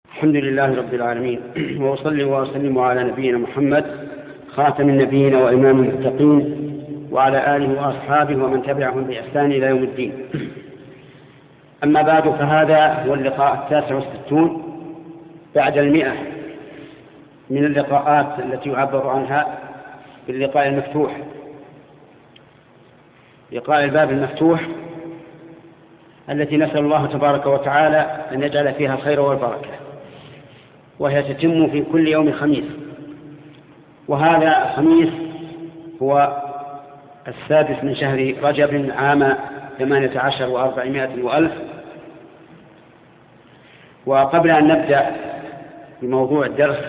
الحمد لله رب العالمين، وأصلي وأسلم على نبينا محمد خاتم النبيين وإمام المتقين، وعلى آله وأصحابه ومن تبعهم بإحسان إلى يوم الدين. أما بعد، فهذا هو اللقاء 69 بعد 100 من اللقاءات التي يعبر عنها باللقاء المفتوح، لقاء الباب المفتوح، التي نسأل الله تبارك وتعالى أن يجعل فيها الخير والبركة، وهي تتم في كل يوم خميس. وهذا الخميس هو 6 من شهر رجب عام 18 و400 وألف. وقبل أن نبدأ بموضوع الدرس،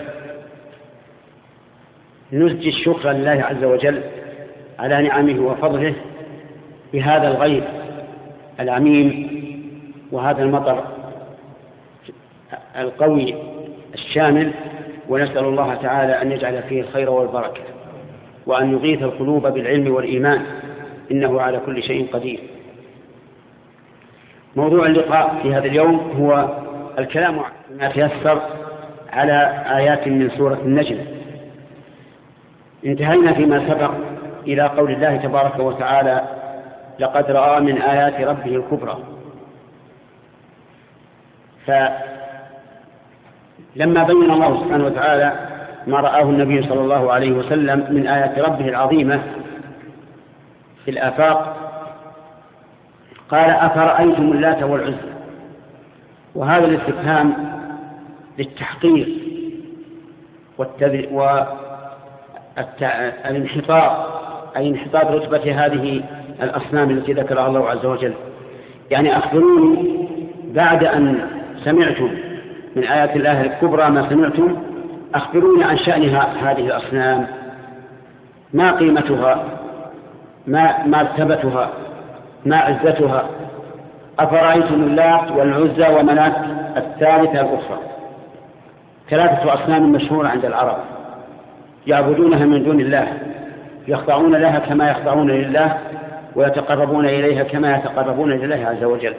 نسجي الشكر لله عز وجل على نعمه وفضله بهذا الغيث العميم وهذا المطر القوي الشامل، ونسأل الله تعالى أن يجعل فيه الخير والبركة، وأن يغيث القلوب بالعلم والإيمان، إنه على كل شيء قدير. موضوع اللقاء في هذا اليوم هو الكلام ما تيسر على آيات من سورة النجم. انتهينا فيما سبق إلى قول الله تبارك وتعالى: لقد رأى من آيات ربه الكبرى. فلما بين الله سبحانه وتعالى ما رآه النبي صلى الله عليه وسلم من آيات ربه العظيمة في الآفاق، قال: أفرأيتم اللات والعزى. وهذا الاستفهام للتحقير والانحطاط، أي انحطاط رتبة هذه الأصنام التي ذكرها الله عز وجل. يعني أخبروني بعد أن سمعتم من آيات الله الكبرى ما سمعتم، أخبروني عن شأن هذه الأصنام، ما قيمتها، ما مرتبتها، ما عزتها. أفرأيتم اللات والعزى ومناة الثالثة الأخرى، 3 أصنام مشهورة عند العرب يعبدونها من دون الله، يخضعون لها كما يخضعون لله، ويتقربون إليها كما يتقربون لله عز وجل.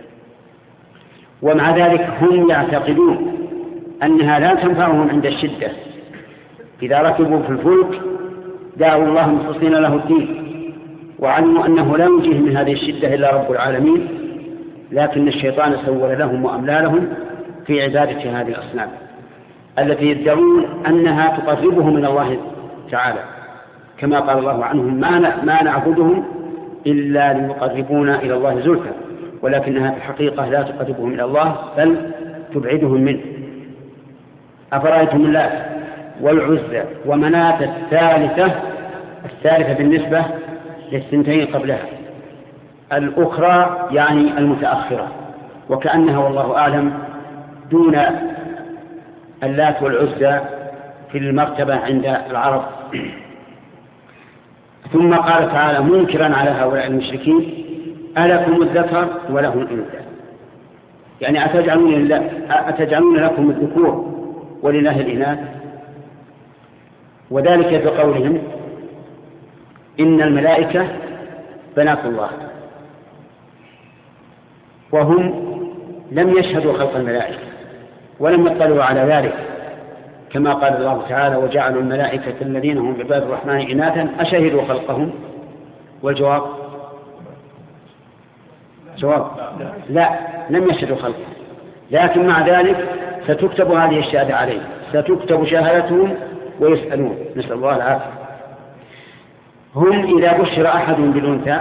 ومع ذلك هم يعتقدون أنها لا تنفعهم عند الشدة. إذا ركبوا في الفلك دعوا الله مخلصين له الدين، وعلموا أنه لا ينجيهم من هذه الشدة إلا رب العالمين، لكن الشيطان سول لهم وأملى لهم في عبادة هذه الأصنام التي يدعون أنها تقربهم من الله تعالى، كما قال الله عنهم: ما نعبدهم إلا ليقربونا إلى الله زلفى، ولكنها في الحقيقة لا تقربهم إلى الله بل تبعدهم منه. أفرأيتم اللات والعزى ومناة الثالثة بالنسبة للثنتين قبلها، الأخرى يعني المتأخرة، وكأنها والله أعلم دون اللات والعزى في المرتبة عند العرب. ثم قال تعالى منكرا على هؤلاء المشركين: ألكم الذكر وله الأنثى. يعني أتجعلون لكم الذكور ولله الإناث؟ وذلك بقولهم إن الملائكة بنات الله، وهم لم يشهدوا خلق الملائكة ولم يطلعوا على ذلك، كما قال الله تعالى: وجعلوا الملائكة الذين هم عباد الرحمن إناثا أشهدوا خلقهم. والجواب لا، لم يشهدوا خلقهم، لكن مع ذلك ستكتب هذه الشهادة عليهم، ستكتب شهادتهم ويسألون، نسأل الله العافية. هم إذا بشر أحد بالأنثى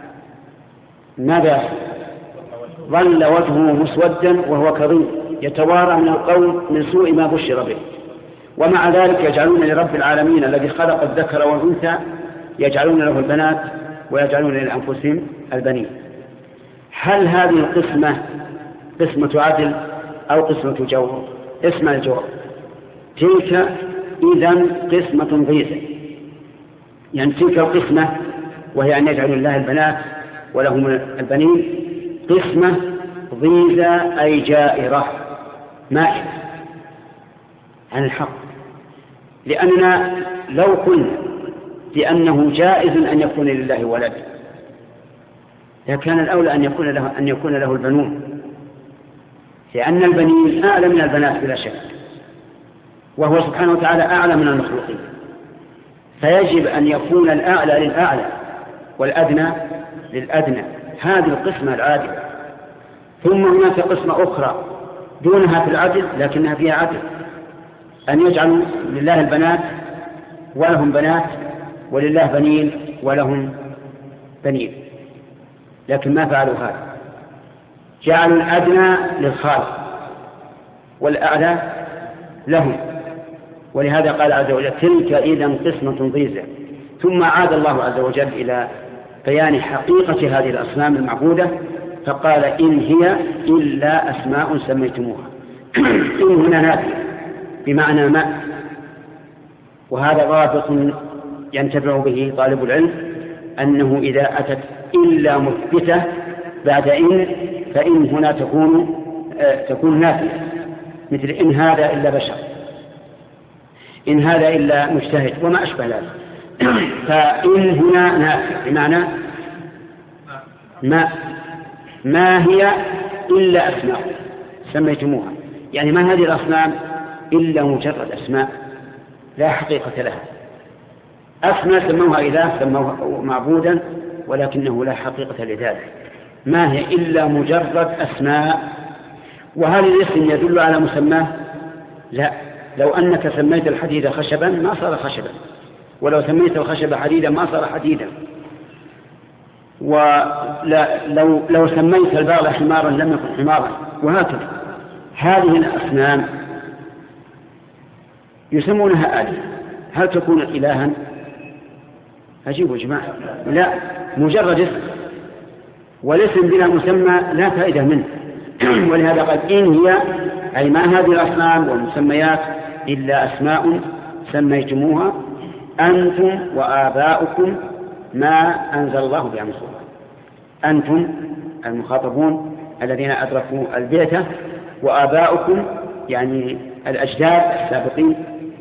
ماذا؟ ظل وجهه مسودا وهو كظيم يتوارى من القوم من سوء ما بشر به. ومع ذلك يجعلون لرب العالمين الذي خلق الذكر والأنثى يجعلون له البنات ويجعلون لأنفسهم البنين. هل هذه القسمة قسمة عدل أو قسمة جور؟ اسمع الجواب: تلك إذن قسمة ضيزة. يعني تلك القسمة، وهي أن يجعل الله البنات ولهم البنين، قسمة ضيزة أي جائرة مائلة عن الحق. لأننا لو قلنا بأنه جائز أن يكون لله ولد لكان الأولى أن يكون له البنون، لأن البنين أعلى من البنات بلا شك، وهو سبحانه وتعالى أعلى من المخلوقين، فيجب أن يكون الأعلى للأعلى والأدنى للأدنى. هذه القسمة العادلة. ثم هناك قسمة أخرى دونها في العدل لكنها فيها عدل، أن يجعلوا لله البنات ولهم بنات ولله بنين ولهم بنين، لكن ما فعلوا هذا، جعلوا الأدنى للخالق والأعلى لهم. ولهذا قال عز وجل تلك إذا قسمة ضيزى. ثم عاد الله عز وجل إلى بيان حقيقة هذه الأصنام المعبودة فقال إن هي إلا أسماء سميتموها. إن هنا نافية بمعنى ما، وهذا رابط ينتفع به طالب العلم، أنه إذا أتت إلا مثبتة بعد إن فإن هنا تكون نافية، مثل إن هذا إلا بشر، إن هذا إلا مجتهد وما أشبه ذلك. فإن هنا نافية بمعنى ما هي إلا أسماء سميتموها، يعني ما هذه الأصنام إلا مجرد أسماء لا حقيقة لها. أسماء سموها إله سموها معبودا ولكنه لا حقيقة لذلك، ما هي إلا مجرد أسماء. وهل الاسم يدل على مسماه؟ لا. لو أنك سميت الحديد خشبا ما صار خشبا، ولو سميت الخشب حديدا ما صار حديدا، ولو سميت البغل حمارا لم يكن حمارا، وهكذا. هذه الأصنام يسمونها آلهة، هل تكون إلها؟ أجيبوا يا جماعة، لا، مجرد اسم، والاسم بلا مسمى لا فائدة منه. ولهذا قال إن هي أي ما هذه الأصنام والمسميات إلا أسماء سميتموها أنتم وآباؤكم ما أنزل الله بها من سلطان. أنتم المخاطبون الذين أدركوا البعثة، وآباؤكم يعني الأجداد السابقين،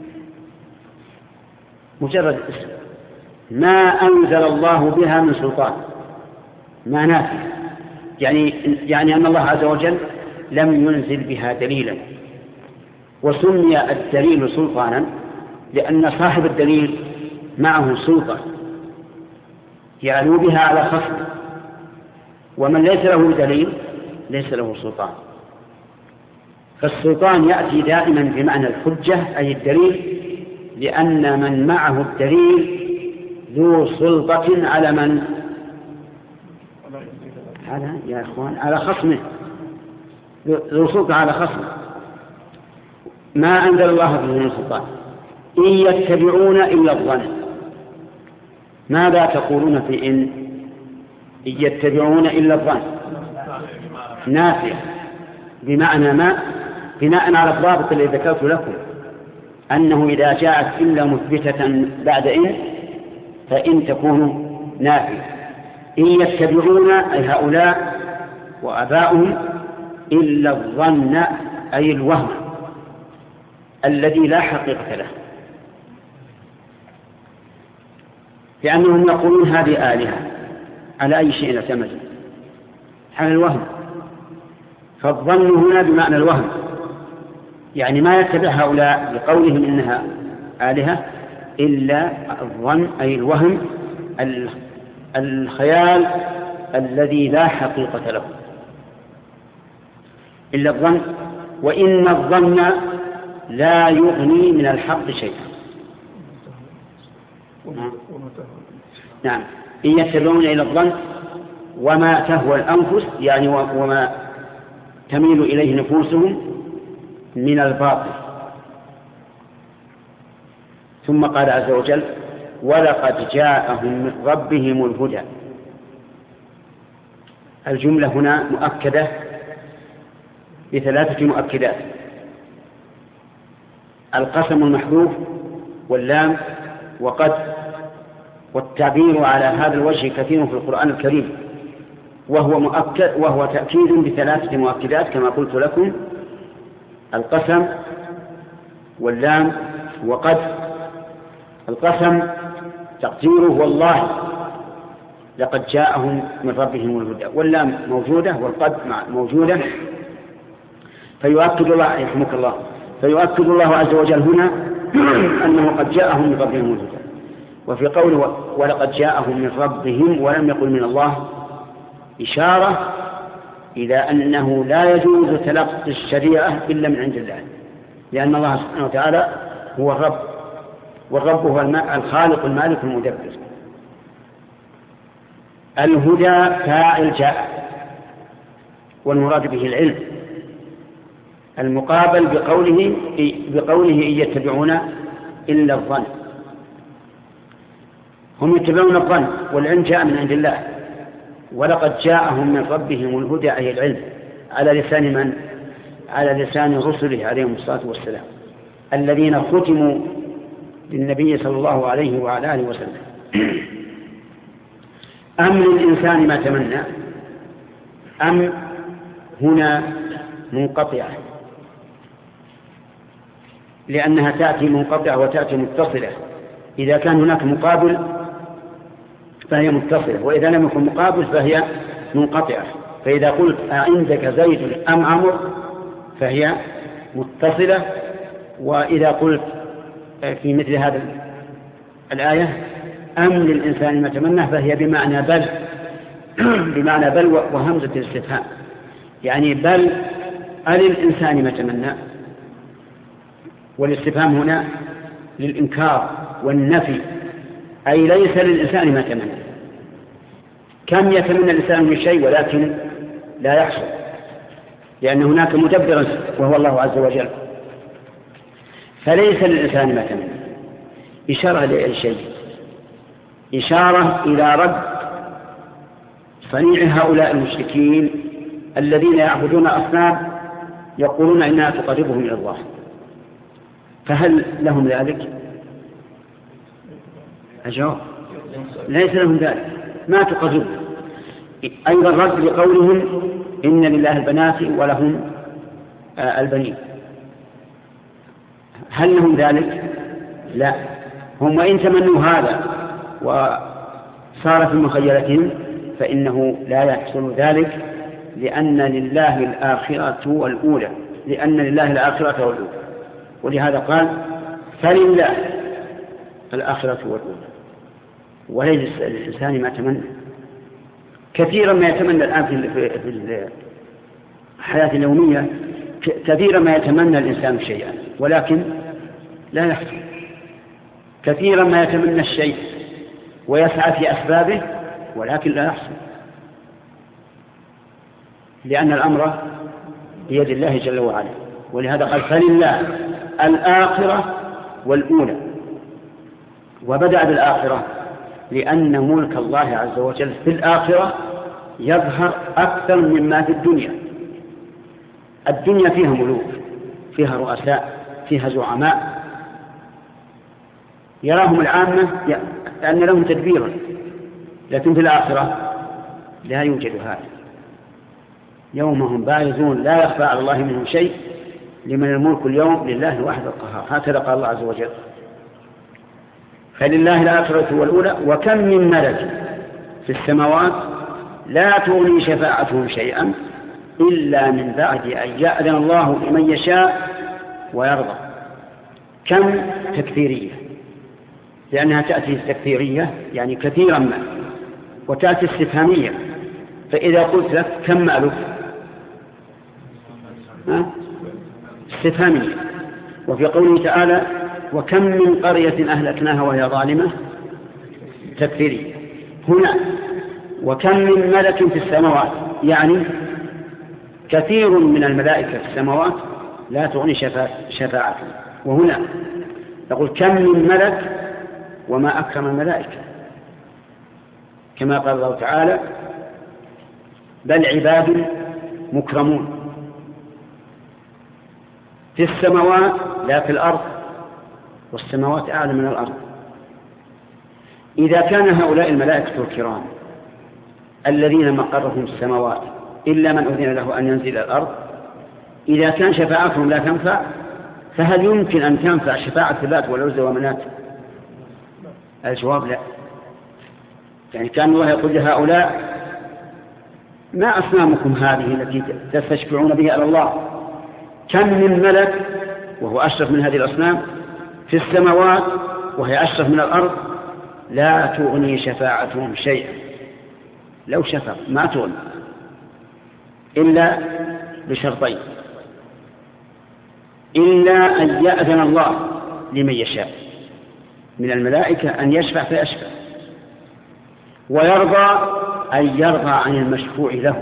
مجرد اسم ما أنزل الله بها من سلطان، ما نافع، يعني أن الله عز وجل لم ينزل بها دليلا. وسمي الدليل سلطانا لأن صاحب الدليل معه سلطة يعلو بها على خصم، ومن ليس له دليل ليس له سلطان. فالسلطان يأتي دائما بمعنى الحجة أي الدليل، لأن من معه الدليل ذو سلطة على من؟ يا إخوان على خصمه، ذو سلطة على خصمه. ما أنزل الله به من سلطان إن يتبعون إلا الظن. ماذا تقولون في إن يتبعون إلا الظن؟ نافية بمعنى ما، بناء على الضابط الذي ذكرت لكم أنه إذا جاءت إلا مثبتة بعد إن فإن تكون نافية. إن يتبعون أي هؤلاء وآباؤهم إلا الظن أي الوهم الذي لا حقيقة له، لأنهم يقولون هذه آلهة على أي شيء اعتمد؟ على الوهم. فالظن هنا بمعنى الوهم، يعني ما يتبع هؤلاء لقولهم إنها آلهة إلا الظن أي الوهم الخيال الذي لا حقيقة له، إلا الظن. وإن الظن لا يغني من الحق شيئا. نعم، إن يتبعون إلى الظن وما تهوى الأنفس، يعني وما تميل إليه نفوسهم من الباطل. ثم قال عز وجل ولقد جاءهم من ربهم الهدى. الجملة هنا مؤكدة بثلاثة مؤكدات: القسم المحذوف واللام وقد. والتعبير على هذا الوجه كثير في القرآن الكريم، وهو تأكيد بثلاثة مؤكدات كما قلت لكم: القسم واللام وقد. القسم تقديره والله لقد جاءهم من ربهم الهدى، واللام موجودة والقد موجودة. فيؤكد الله يرحمك الله، فيؤكد الله عز وجل هنا أنه قد جاءهم من ربهم الهدى. وفي قوله ولقد جاءهم من ربهم ولم يقل من الله إشارة إلى أنه لا يجوز تلقي الشريعة إلا من عند الله، لأن الله سبحانه وتعالى هو الرب، والرب هو الخالق المالك المدبر. الهدى فاعل جاء، والمراد به العلم، المقابل بقوله إن يتبعون إلا الظن. هم يتبعون الظن، والعلم جاء من عند الله. ولقد جاءهم من ربهم الهدى أي العلم، على لسان من؟ على لسان رسله عليهم الصلاة والسلام، الذين ختموا للنبي صلى الله عليه وعلى آله وسلم. أم للإنسان ما تمنى؟ أم هنا منقطعة، لأنها تأتي منقطعة وتأتي متصلة. إذا كان هناك مقابل فهي متصلة، وإذا لم يكن مقابل فهي منقطعة. فإذا قلت عندك زيد أم عمرو فهي متصلة. وإذا قلت في مثل هذا الآية أم للإنسان ما تمنى فهي بمعنى بل، بمعنى بل وهمزة الاستفهام، يعني بل للإنسان ما تمنى. والاستفهام هنا للإنكار والنفي، أي ليس للإنسان ما تمنى. كم يتمنى الإنسان من شيء ولكن لا يحصل، لأن هناك مدبرا وهو الله عز وجل. فليس للإنسان ما تمنى إشارة لأي شيء، إشارة إلى رد صنيع هؤلاء المشركين الذين يعبدون أصنام يقولون إنها تقربهم إلى الله. فهل لهم ذلك؟ أجاب ليس لهم ذلك، ما تقربهم. أيضا رد لقولهم إن لله البنات ولهم البنين، هل لهم ذلك؟ لا. هم وإن تمنوا هذا وصار في مخيلتهم فإنه لا يحصل ذلك، لأن لله الآخرة والأولى، لأن لله الآخرة والأولى. ولهذا قال فلله الآخرة والأولى، وليس للإنسان ما تمنى. كثيرا ما يتمنى الآن في الحياة اليومية، كثيرا ما يتمنى الإنسان شيئا ولكن لا يحصل. كثيرا ما يتمنى الشيء ويسعى في أسبابه ولكن لا يحصل، لأن الأمر بيد الله جل وعلا. ولهذا قال فلله الآخرة والأولى، وبدأ بالآخرة لأن ملك الله عز وجل في الآخرة يظهر أكثر مما في الدنيا. الدنيا فيها ملوك، فيها رؤساء، فيها زعماء يراهم العامة أن لهم تدبيرا، لكن في الآخرة لا يوجد هذا. يوم هم بارزون لا يخفى على الله منهم شيء، لمن الملك اليوم لله الواحد القهار، هكذا قال الله عز وجل. فلله الآخرة والأولى. وكم من ملك في السماوات لا تغني شفاعتهم شيئا إلا من بعد أن يأذن الله لمن يشاء ويرضى. كم تكثيرية، لأنها تأتي تكثيرية يعني كثيرا ما، وتأتي استفهامية. فإذا قلت لك كم مألوف استفهامية. وفي قوله تعالى وكم من قرية أهلكناها وهي ظالمة تكثيرية. هنا وكم من ملك في السماوات يعني كثير من الملائكة في السماوات لا تغني شفاعتهم. وهنا نقول كم من ملك وما أكرم الملائكة، كما قال الله تعالى بل عباد مكرمون في السماوات لا في الأرض، والسماوات أعلى من الأرض. إذا كان هؤلاء الملائكة الكرام الذين مقرهم السماوات إلا من أذن له أن ينزل إلى الأرض، إذا كان شفاعتهم لا تنفع، فهل يمكن أن تنفع شفاعة اللات والعزى ومنات؟ الجواب لا. يعني كان الله يقول لهؤلاء ما أصنامكم هذه التي تستشفعون بها على الله؟ كم من ملك وهو أشرف من هذه الأصنام في السماوات وهي أشرف من الأرض لا تغني شفاعتهم شيئا، لو شفع ما تغني إلا بشرطين: إلا أن يأذن الله لمن يشاء من الملائكة أن يشفع فيشفع، ويرضى أن يرضى عن المشفوع له،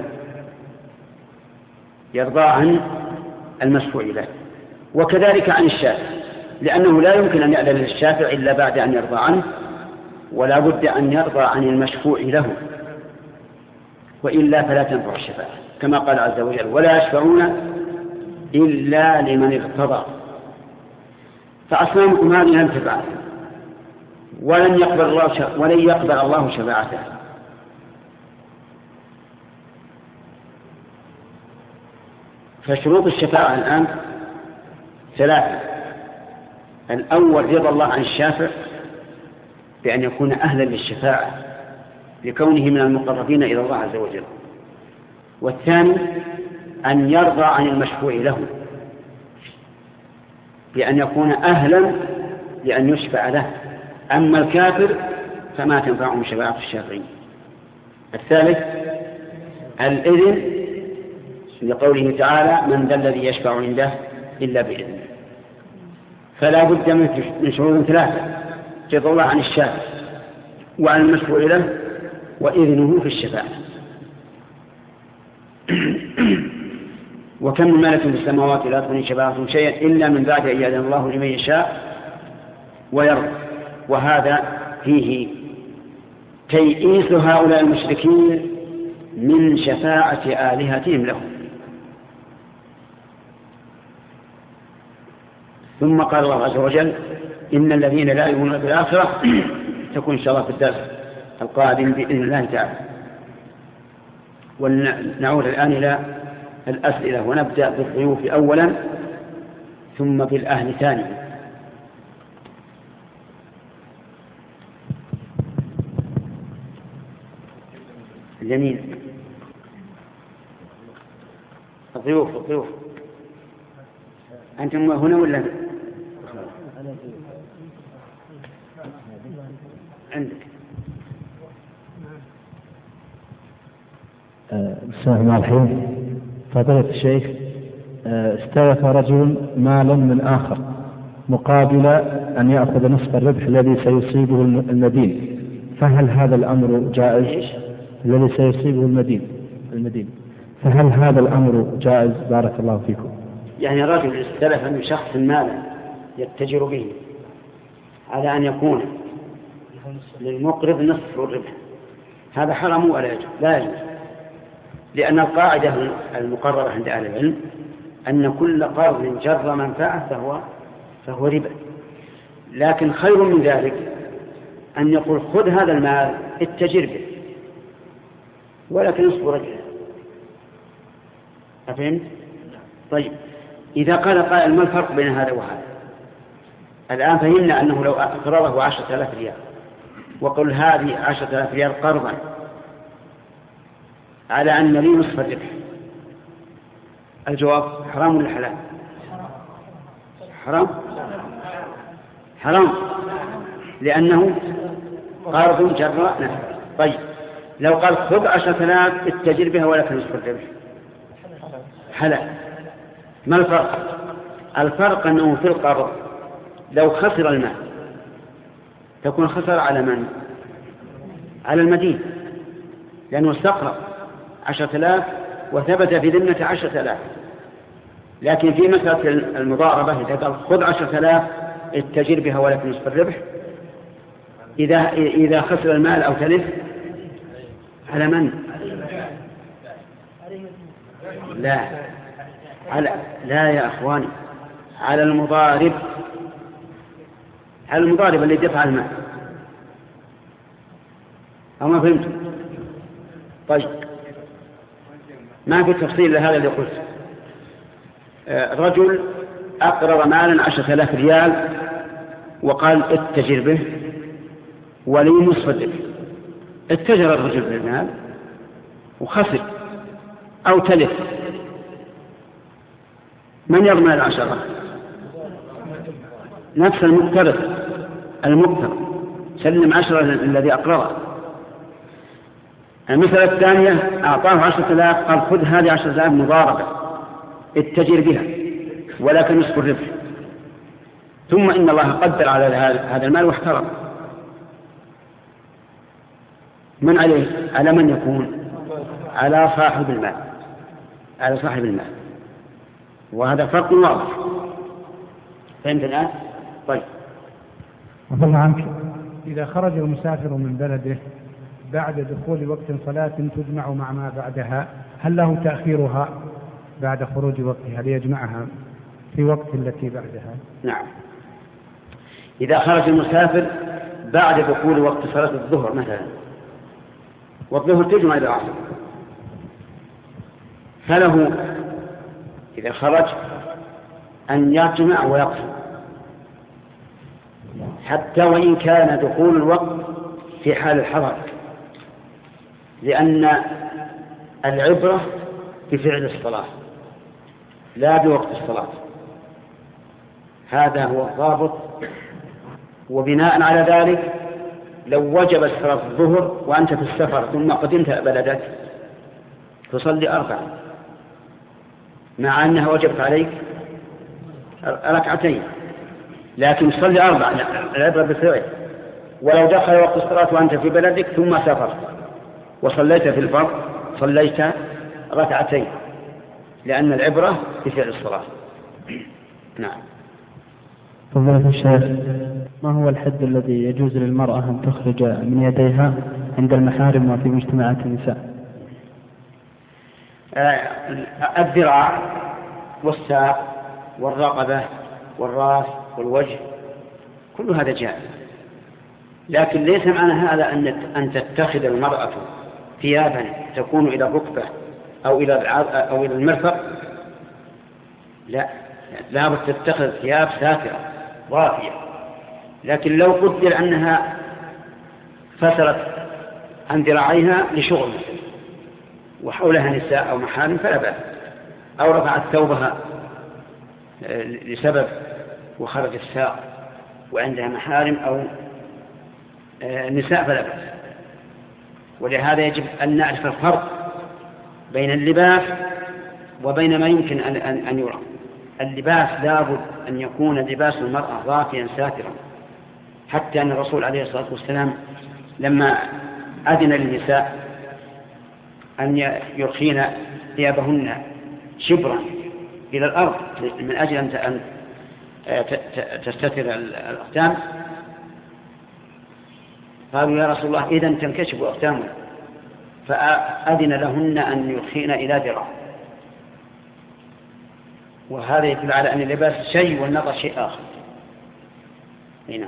يرضى عن المشفوع له، وكذلك عن الشافع، لأنه لا يمكن أن يأذن للشافع إلا بعد أن يرضى عنه، ولا بد أن يرضى عن المشفوع له، وإلا فلا تنفع الشفاعة، كما قال عز وجل: ولا يشفعون إلا لمن ارتضى. فأصنامكم هذه لم تفعل ولن يقبل الله شفاعته. فشروط الشفاعة الآن ثلاثة: الأول رضا الله عن الشافع بأن يكون أهلا للشفاعة لكونه من المقربين إلى الله عز وجل، والثاني أن يرضى عن المشفوع له بأن يكون أهلا لأن يشفع له، أما الكافر فما تنفعهم شفاعة الشافعين. الثالث الإذن لقوله تعالى: من ذا الذي يشفع عنده إلا بإذنه. فلا بد من شروط ثلاثة: رضا الله عن الشافع وعن المشفوع له وإذنه في الشفاعة. وكم من ملك في السماوات لا تغني شفاعتهم شيئا إلا من بعد أن يأذن الله لمن يشاء ويرضى. وهذا فيه تيئيس هؤلاء المشركين من شفاعة آلهتهم لهم. ثم قال الله عز وجل: إن الذين لا يؤمنون بالآخرة تكون إن شاء الله في الدرس القادم بإذن الله تعالى. ونعود الآن إلى الأسئلة، ونبدأ بالضيوف أولا ثم بالأهل ثانيا. اليمين. الضيوف أنتم هنا ولا عندك؟ بسم الله الرحمن الرحيم. فضيلة الشيخ، استلف رجل مالا من آخر مقابل أن يأخذ نصف الربح الذي سيصيبه المدين، فهل هذا الأمر جائز؟ الذي سيصيبه المدين، فهل هذا الأمر جائز؟ بارك الله فيكم. يعني رجل استلف من شخص مالا يتجر به على أن يكون للمقرض نصف الربح، هذا حرام ولا يجوز؟ لا يجوز، لأن القاعدة المقررة عند أهل العلم أن كل قرض جر منفعة فهو ربا. لكن خير من ذلك أن يقول: خذ هذا المال اتجر به ولكن نصف رجل. أفهمت؟ طيب، إذا قال قائل: ما الفرق بين هذا وهذا؟ الآن فهمنا أنه لو أقرضه 10,000 ريال وقل هذه 10,000 ريال قرضا على أن لي نصف الربح، الجواب حرام ولا حلال؟ حرام، لأنه قرض جر نفع. طيب، لو قال: خذ 10,000 اتجر بها ولكن نصف الربح، حلال. ما الفرق؟ الفرق أنه في القرض لو خسر المال تكون خسر على من؟ على المدين، لأنه استقرض 10,000 وثبت في ذمة 10,000. لكن في مسألة المضاربة إذا قال: خذ 10,000 اتجر بها ولكن نصف الربح، إذا خسر المال أو تلف على من؟ لا يا أخواني، على المضارب اللي دفع المال. أو ما فهمتم؟ طيب، ما في تفصيل لهذا اللي قلت. رجل أقرض مالا 10,000 ريال وقال: اتجر به ولي نصف الربح. اتجر الرجل بالمال وخسر أو تلف، من يضمن العشرة؟ نفس المقترض سلم 10 الذي أقرضه. المثل الثانية أعطاه 10,000 قال خذ هذه 10,000 مضاربة اتجر بها ولكن نصف الربح، ثم إن الله قدر على هذا المال واحترم. من عليه؟ على من يكون؟ على صاحب المال، وهذا فرق واضح. فهمت الآن؟ طيب. أفضل عنك، إذا خرج المسافر من بلده بعد دخول وقت صلاة تجمع مع ما بعدها، هل له تأخيرها بعد خروج وقتها ليجمعها في وقت التي بعدها؟ نعم، إذا خرج المسافر بعد دخول وقت صلاة الظهر مثلا، والظهر تجمع إلى العصر، فله إذا خرج أن يجمع ويقصر حتى وإن كان دخول الوقت في حال الحضر، لأن العبرة بفعل الصلاة لا بوقت الصلاة. هذا هو الضابط. وبناء على ذلك لو وجبت صلاة الظهر وأنت في السفر ثم قدمت بلدك تصلي 4 مع أنها وجبت عليك 2 لكن تصلي 4 العبرة بالفعل. ولو دخل وقت الصلاة وأنت في بلدك ثم سافرت وصليت في الفرض صليت 2 لأن العبرة بفعل الصلاة. نعم. فضيلة الشيخ، ما هو الحد الذي يجوز للمرأة أن تخرج من يديها عند المحارم وفي مجتمعات النساء؟ الذراع والساق والرقبة والرأس والوجه كل هذا جائز، لكن ليس معنى هذا أن تتخذ المرأة ثيابا تكون إلى الركبة أو إلى المرفق، لا بد تتخذ ثياب ساترة ضافية. لكن لو قدر أنها فسرت عن ذراعيها لشغل وحولها نساء أو محارم فلا بأس، أو رفعت ثوبها لسبب وخرج الساق وعندها محارم أو نساء فلا بأس. ولهذا يجب أن نعرف الفرق بين اللباس وبين ما يمكن أن يرى. اللباس لابد أن يكون لباس المرأة ضافيا ساترا، حتى أن الرسول عليه الصلاة والسلام لما أذن للنساء أن يرخين ثيابهن شبرا إلى الأرض من أجل أن تستتر الأقدام، قالوا يا رسول الله إذن تنكشف أقدامنا، فأذن لهن أن يرخين إلى ذراع. وهذا يدل على أن اللباس شيء والنظر شيء آخر. هنا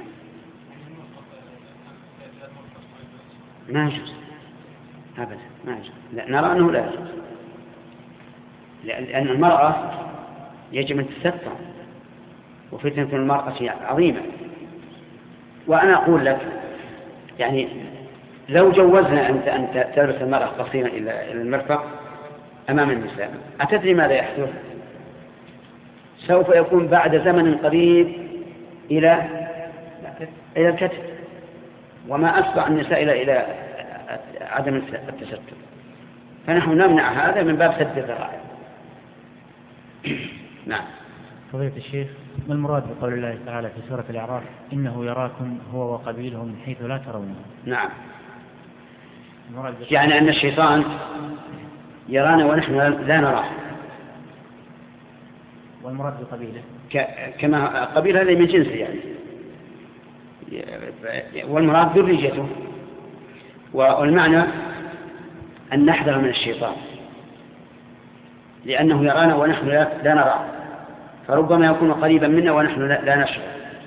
ما يجوز أبدا، ما يجوز. نرى أنه لا يجوز، لأن المرأة يجب أن تستر، وفتنة المرأة عظيمة. وأنا أقول لك يعني لو جوزنا أن تلبس المرأة قصيرا إلى المرفق أمام النساء، أتدري ماذا يحدث؟ سوف يكون بعد زمن قريب إلى الكتف، وما أسرع النساء إلى عدم التستر. فنحن نمنع هذا من باب سد الذرائع. نعم. فضيلة الشيخ، ما المراد بقول الله تعالى في سورة الأعراف إنه يراكم هو وقبيله من حيث لا ترونه؟ نعم، يعني أن الشيطان يرانا ونحن لا نراه. والمراد بقبيله كما قبيله هذا من جنسه يعني، والمراد ذريته. والمعنى أن نحذر من الشيطان لأنه يرانا ونحن لا نراه، فربما يكون قريبا منا ونحن لا نشعر.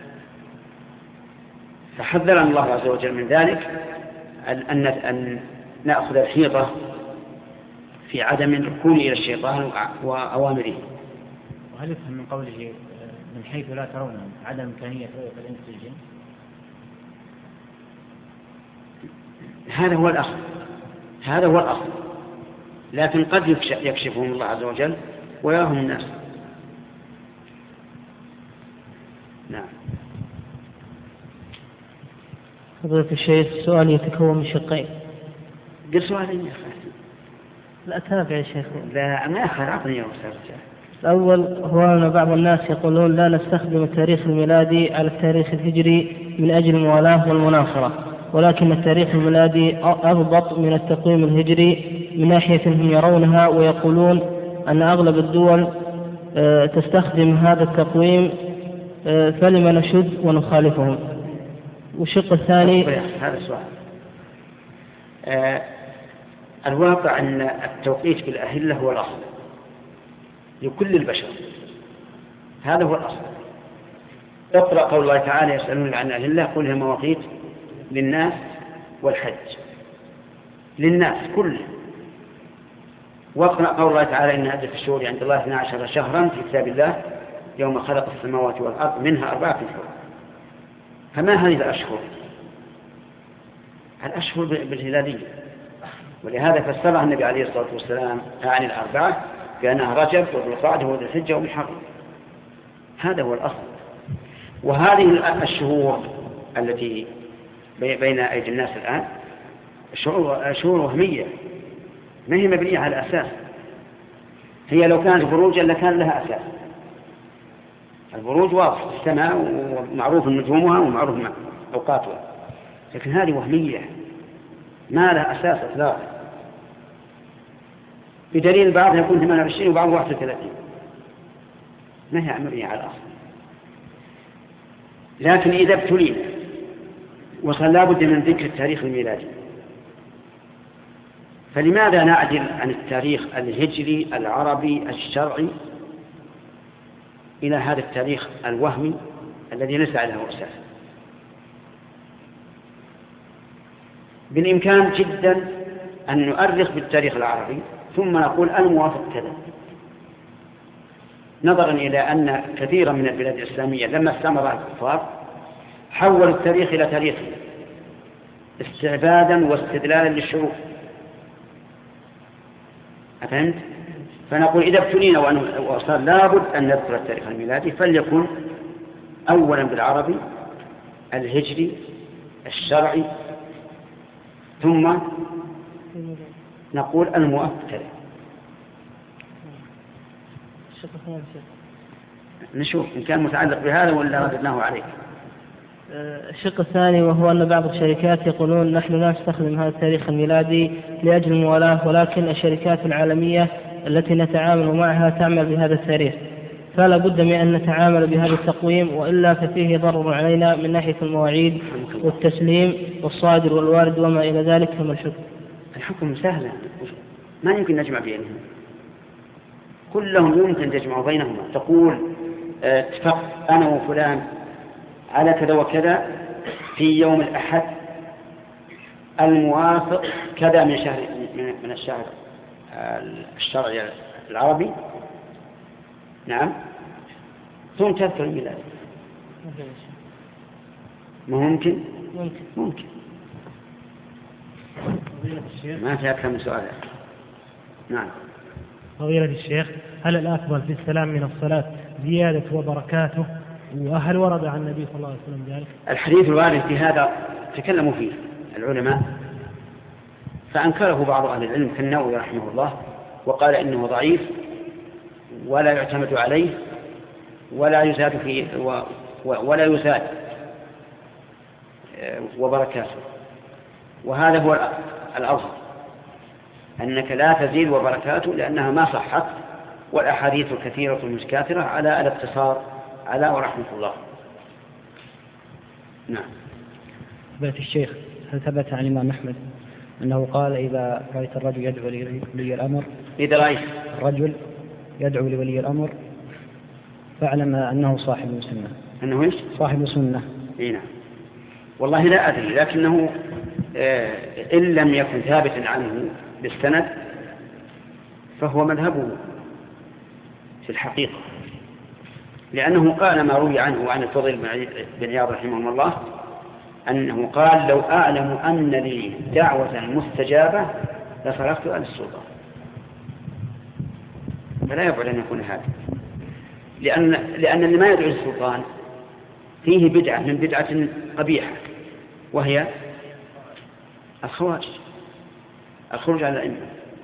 فحذرنا الله عز وجل من ذلك أن نأخذ الحيطة في عدم الركون إلى الشيطان وأوامره. وهل يفهم من قوله من حيث لا ترونه عدم إمكانية رؤية الإنس والجن؟ هذا هو الأصل، لكن قد يكشفهم الله عز وجل ويراهم الناس. نعم. فضيلة الشيخ، السؤال يتكون من شقين. قل سؤالين يا أخي. لا أتابع يا شيخ. لا ما أخر أعطني يا أستاذ. الأول هو أن بعض الناس يقولون لا نستخدم التاريخ الميلادي على التاريخ الهجري من أجل الموالاة والمناصرة، ولكن التاريخ الميلادي أضبط من التقويم الهجري من ناحية هم يرونها، ويقولون أن أغلب الدول تستخدم هذا التقويم، فلما نشد ونخالفهم؟ والشق الثاني هذا السؤال. الواقع أن التوقيت بالأهلة هو الأصل لكل البشر، هذا هو الأصل. اقرأ قول الله تعالى يسألون عن الأهلة قل هي مواقيت للناس والحج، للناس كله. واقرأ قول الله تعالى إن عدة الشهور عند الله 12 شهرا في كتاب الله يوم خلق السماوات والأرض منها 4 أشهر. فما هذه الأشهر؟ الأشهر بالهلالية، ولهذا فسرها النبي عليه الصلاة والسلام عن 4 بأنها رجب وذو القعدة وذو الحجة ومحرم. هذا هو الأصل. وهذه الشهور التي بين أيدي الناس الآن شهور وهمية، ما هي مبنية على أساس. هي لو كانت بروجا لكان لها أساس. البروج واضح في السماء ومعروف نجومها ومعروف أوقاتها، لكن هذه وهمية ما لها أساس إطلاقا، بدليل بعضها يكون 28 وبعضها 31، ما هي مبنية على الأصل. لكن إذا ابتلينا وصل لابد من ذكر التاريخ الميلادي، فلماذا نعدل عن التاريخ الهجري العربي الشرعي إلى هذا التاريخ الوهمي الذي ليس له أساس؟ بالإمكان جدا أن نؤرخ بالتاريخ العربي ثم نقول الموافق كذا، نظرا إلى أن كثيرا من البلاد الإسلامية لما استعمرها الكفار حولوا التاريخ إلى تاريخ استعبادا واستدلالا للشروط. أفهمت؟ فنقول إذا ابتلينا وصار لابد أن نذكر التاريخ الميلادي فليكن أولا بالعربي الهجري الشرعي، ثم نقول المؤكد. نشوف إن كان متعلق بهذا ولا رددناه عليه. الشق الثاني وهو أن بعض الشركات يقولون نحن لا نستخدم هذا التاريخ الميلادي لأجل الموالاة، ولكن الشركات العالمية التي نتعامل معها تعمل بهذا التاريخ، فلا بد من أن نتعامل بهذا التقويم، وإلا ففيه ضرر علينا من ناحية المواعيد والتسليم والصادر والوارد وما إلى ذلك. فما الحكم؟ الحكم سهل، ما يمكن نجمع بينهم، كلهم يمكن تجمع بينهما. تقول اتفق أنا وفلان على كذا وكذا في يوم الأحد الموافق كذا من الشهر الشرعي العربي، نعم، ثم تذكر الميلاد. ما ممكن؟ ممكن. ما في أكثر من سؤال. نعم. فضيلة الشيخ، هل الأفضل في السلام من الصلاة زيادة وبركاته، وهل ورد عن النبي صلى الله عليه وسلم ذلك؟ الحديث الوارد في هذا تكلموا فيه العلماء، فأنكره بعض أهل العلم كالنووي رحمه الله وقال إنه ضعيف ولا يعتمد عليه ولا يزاد فيه ولا يزاد وبركاته. وهذا هو الأفضل، أنك لا تزيد وبركاته لأنها ما صحت، والأحاديث الكثيرة المتكاثرة على الاقتصار على ورحمة الله. نعم. بيت الشيخ، هل ثبت عن الإمام أحمد أنه قال إذا رأيت الرجل يدعو لولي الأمر، إذا رأيت الرجل يدعو لولي الأمر فاعلم أنه صاحب سنة؟ أنه إيش؟ صاحب سنة. نعم. والله لا أدري، لكنه إن لم يكن ثابتا عنه بالسند فهو مذهبه في الحقيقة، لأنه قال ما روي عنه وعن الفضيل بن عياض رحمه الله أنه قال لو أعلم أن لي دعوة مستجابة لصرفت عن السلطان. فلا يبعد أن يكون هذا، لأن اللي ما يدعو السلطان فيه بدعة من بدعة قبيحة، وهي الخوارج، الخروج على الأئمة.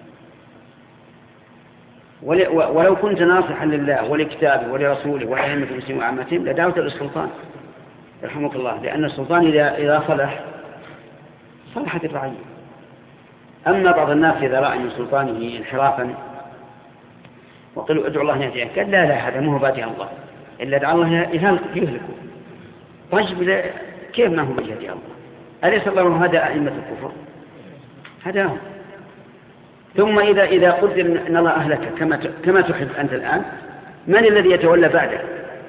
ولو كنت ناصحا لله ولكتابه ولرسوله ولأئمة المسلمين وعامتهم لدعوت للسلطان رحمك الله، لأن السلطان إذا صلح صلحت الرعية. أما بعض الناس إذا رأى من سلطانه انحرافا وقالوا ادعوا الله يهديه، قال لا هذا مو بادي الله، إلا دعا الله يهلكه. طيب كيف ما هو بيهدي الله؟ أليس الله هدى أئمة الكفر؟ هداهم. ثم إذا قدر أن الله أهلك كما تحب أنت الآن، من الذي يتولى بعده؟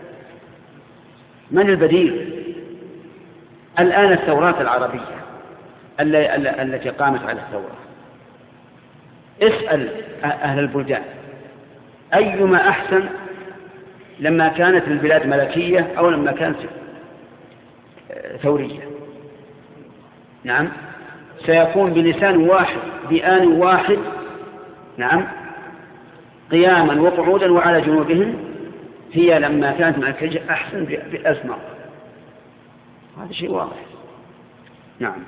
من البديل؟ الآن الثورات العربية التي قامت على الثورة، اسأل أهل البلدان أيما أحسن لما كانت البلاد ملكية أو لما كانت ثورية. نعم، سيكون بلسان واحد بآن واحد، نعم، قياما وقعودا وعلى جنوبهم، هي لما كانت ملكية أحسن بألف مرة. هذا شيء واضح. نعم.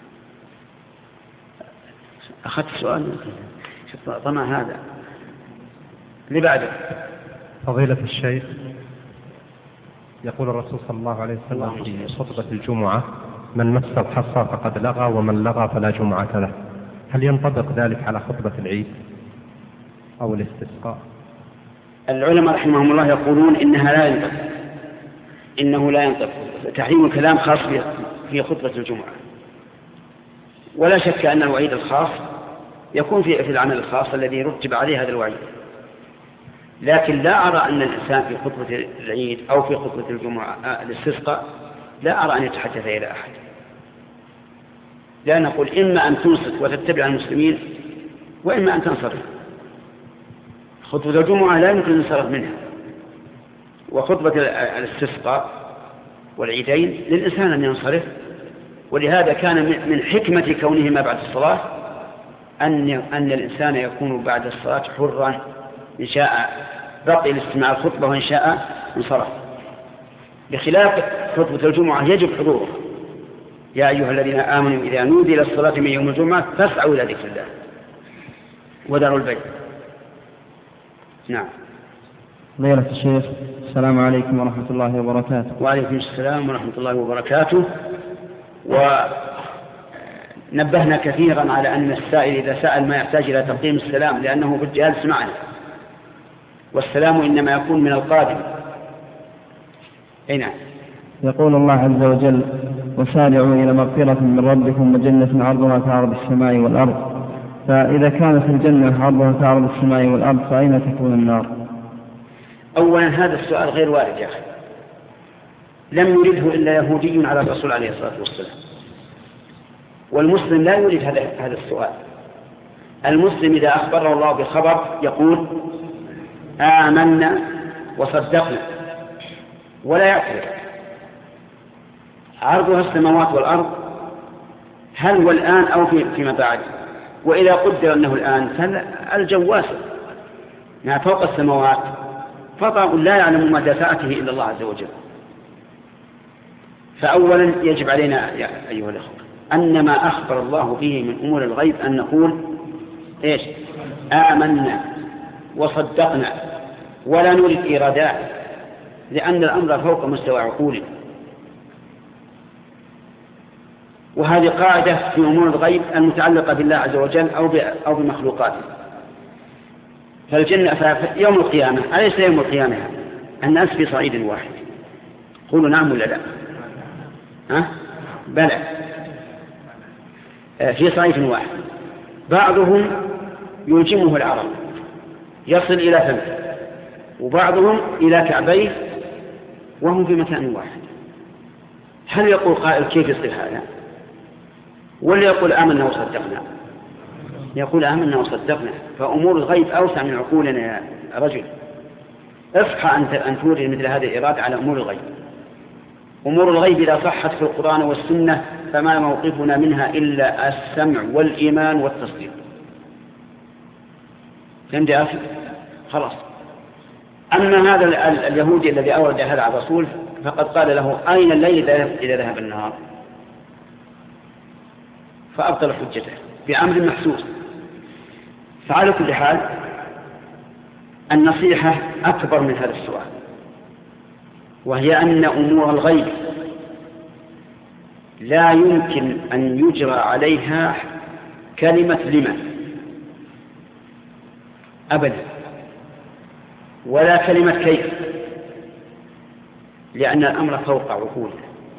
أخذت سؤال طمع هذا اللي بعده. فضيلة الشيخ، يقول الرسول صلى الله عليه وسلم في خطبة الجمعة: من مس الحصى فقد لغى ومن لغى فلا جمعة له. هل ينطبق ذلك على خطبة العيد أو الاستسقاء؟ العلماء رحمهم الله يقولون إنه لا ينطبق تحريم الكلام خاص في خطبة الجمعة، ولا شك أن الوعيد الخاص يكون في العمل الخاص الذي رتب عليه هذا الوعيد. لكن لا أرى أن الإنسان في خطبة العيد أو في خطبة الجمعة الاستسقاء لا أرى أن يتحدث إلى أحد، لا نقول إما أن تنصت وتتبع المسلمين وإما أن تنصرف. خطبة الجمعة لا يمكن الانصراف منها، وخطبة الاستسقاء والعيدين للإنسان أن ينصرف. ولهذا كان من حكمة كونهما بعد الصلاة أن الإنسان يكون بعد الصلاة حرا، إن شاء بقي لاستماع الخطبة وإن شاء انصرف، بخلاف خطبة الجمعة يجب حضوره. يا أيها الذين آمنوا إذا نودي للصلاة من يوم الجمعة فاسعوا إلى ذكر الله وذروا البيع. نعم. فضيلة الشيخ، السلام عليكم ورحمة الله وبركاته. وعليكم السلام ورحمة الله وبركاته. ونبهنا كثيرا على أن السائل إذا سأل ما يحتاج إلى تقديم السلام، لأنه بالجالس معنا، والسلام إنما يكون من القادم. أي نعم. يقول الله عز وجل: وسارعوا إلى مغفرة من ربكم وجنة عرضها كعرض السماء والأرض. فإذا كانت الجنة عرضها كعرض السماء والأرض فأين تكون النار؟ أولا هذا السؤال غير وارد يا أخي، لم يرده إلا يهودي على الرسول عليه الصلاة والسلام، والمسلم لا يريد هذا السؤال. المسلم إذا أخبره الله بخبر يقول آمنا وصدقنا ولا يعترف. عرضها السماوات والأرض هل هو الآن أو فيما بعد؟ وإذا قدر أنه الآن فالجو واسع ما فوق السماوات، فطاء لا يعلم مدى سعته إلا الله عز وجل. فأولا يجب علينا يا أيها الأخوة أن ما أخبر الله به من أمور الغيب أن نقول إيش؟ آمنا وصدقنا، ولا نريد إيرادات، لأن الأمر فوق مستوى عقولنا. وهذه قاعدة في أمور الغيب المتعلقة بالله عز وجل أو بمخلوقاته. فالجنة يوم القيامة أليس يوم القيامة الناس في صعيد واحد؟ قولوا نعم ولا لا؟ بلى، في صعيد واحد، بعضهم يلجمه العرق يصل إلى فمه، وبعضهم إلى كعبيه وهم في مكان واحد. هل يقول قائل كيف يصير هذا؟ ولا يقول آمنا وصدقنا؟ يقول آمنا وصدقنا. فأمور الغيب أوسع من عقولنا يا رجل. اصحى أن تورد مثل هذه الإرادة على أمور الغيب. أمور الغيب إذا صحت في القرآن والسنة فما موقفنا منها إلا السمع والإيمان والتصديق. فهمت أخي؟ خلاص. أما هذا اليهودي الذي أورد هذا على الرسول فقد قال له أين الليل إذا ذهب النهار، فأبطل حجته بأمر محسوس. فعلى كل حال النصيحة أكبر من هذا السؤال، وهي أن أمور الغيب لا يمكن أن يجرى عليها كلمة لمن أبدا، ولا كلمة كيف، لأن الأمر فوق عقولنا.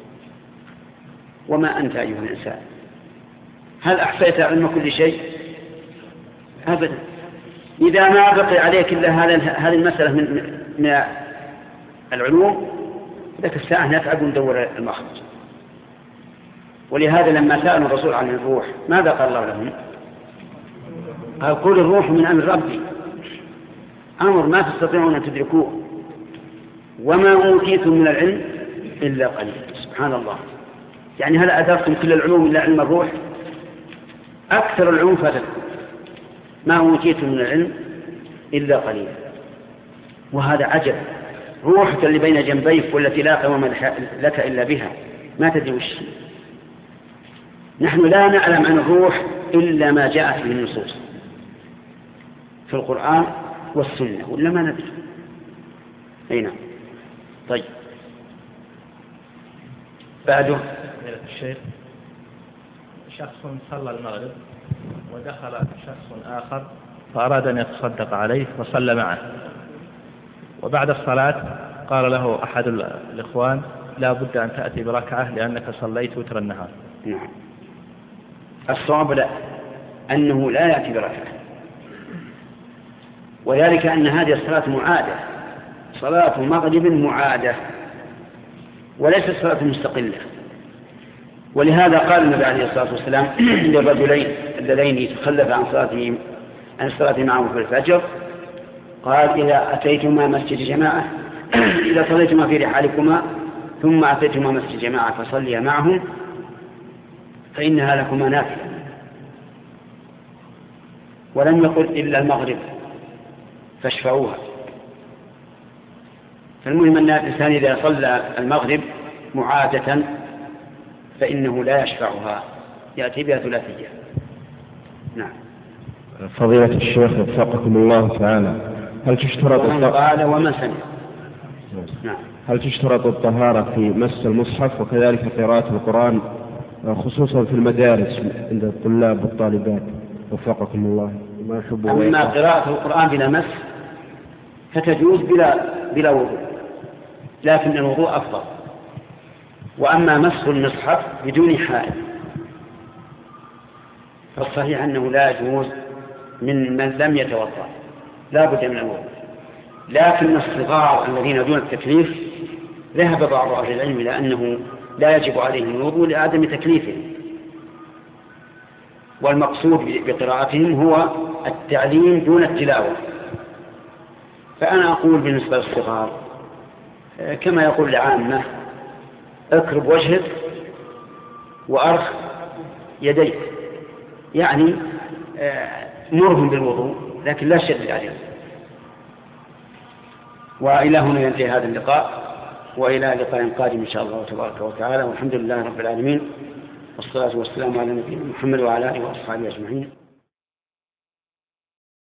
وما أنت أيها الإنسان، هل أحصيت علم كل شيء؟ أبدا. إذا ما بقي عليك إلا هذه المسألة من العلوم، ذاك الساعة نتعب وندور المخرج. ولهذا لما سألوا الرسول عن الروح ماذا قال الله لهم؟ قال قل الروح من أمر ربي، أمر ما تستطيعون أن تدركوه، وما أوتيتم من العلم إلا قليل. سبحان الله، يعني هل أدركتم كل العلوم إلا علم الروح؟ أكثر العلوم فاتتكم، ما أوتيتم من العلم إلا قليل. وهذا عجب، روحك اللي بين جنبيك والتي لا قوام لك إلا بها ما تدري وش. نحن لا نعلم عن الروح إلا ما جاءت به النصوص في القرآن والسنة، ولا ما ندري. أي نعم. طيب بعده الشيخ، شخص صلى المغرب ودخل شخص آخر فأراد أن يتصدق عليه وصلى معه، وبعد الصلاة قال له أحد الإخوان لا بد أن تأتي بركعة لأنك صليت وتر النهار. نعم. الصواب لا، أنه لا يأتي بركعة، وذلك أن هذه الصلاة معادة، صلاة مغرب معادة وليست صلاة مستقلة. ولهذا قال النبي عليه الصلاة والسلام للرجلين اللذين تخلف عن الصلاة معه في الفجر، قال إذا أتيتما مسجد جماعة إذا صليتما في رحالكما ثم أتيتما مسجد جماعة فصليا معهم فإنها لكما نافلة. ولم يقل إلا المغرب فاشفعوها. فالمهم أن الإنسان إذا صلى المغرب معادة فإنه لا يشفعها، يأتي بها ثلاثية. نعم. فضيلة الشيخ وفقكم الله تعالى، هل تشترط ومن سمع؟ نعم. هل تشترط الطهارة في مس المصحف وكذلك قراءة القرآن خصوصا في المدارس عند الطلاب والطالبات وفقكم الله؟ أما قراءة القرآن بلا مس فتجوز بلا وضوء، لكن الوضوء أفضل. وأما مسح المصحف بدون حائل فالصحيح أنه لا يجوز من لم يتوضأ، لا بد من الوضوء. لكن الصغار الذين دون التكليف ذهب بعض أهل العلم إلى أنه لا يجب عليهم الوضوء لعدم تكليفهم، والمقصود بقراءتهم هو التعليم دون التلاوة. فأنا أقول بالنسبة للصغار كما يقول العامة: اقرب وجهك وأرخ يديك، يعني مرهم بالوضوء لكن لا شدد عليهم. وإلى هنا ينتهي هذا اللقاء، وإلى لقاء قادم إن شاء الله تبارك وتعالى، والحمد لله رب العالمين، والصلاة والسلام على نبينا محمد وعلى آله وأصحابه أجمعين.